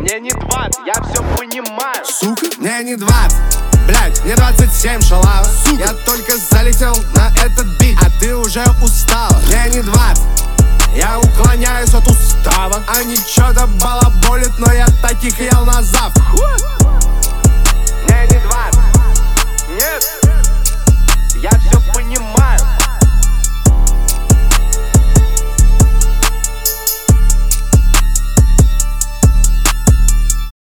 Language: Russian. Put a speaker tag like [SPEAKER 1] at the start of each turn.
[SPEAKER 1] Мне не 20, я все понимаю.
[SPEAKER 2] Сука, мне не 20, блядь, мне 27, шалава. Сука, я только залетел на этот бит, а ты уже устала. Мне не 20, я уклоняюсь от устава. Они чё-то балаболят, но я таких ел на завтрак.
[SPEAKER 1] Мне не 20, нет, я все понимаю.